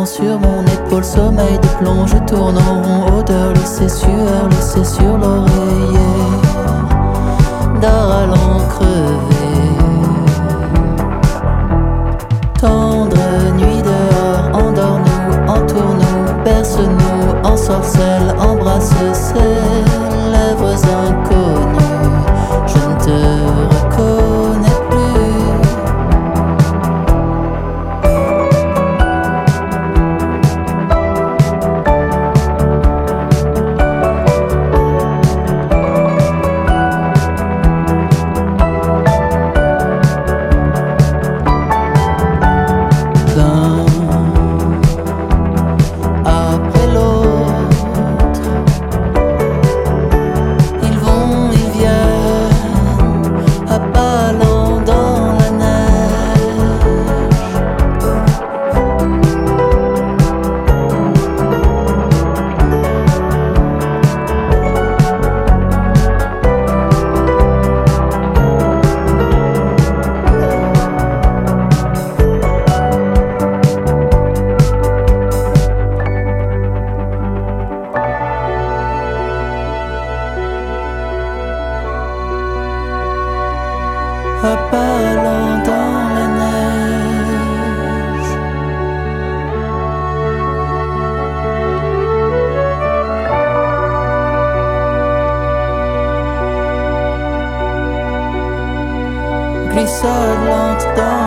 sur mon épaule, sommeil de plomb, je tourne en rond, odeur laissée sur l'oreiller, d'art à l'en crever. Tendre nuit dehors, endors-nous, entoure-nous, berce-nous, ensorcelle, embrasse ses lèvres inconnues. Je ne te reconnais plus. L'un après l'autre, ils vont, ils viennent, à pas lents dans la neige. À pas lents dans la neige. Glissade lente dans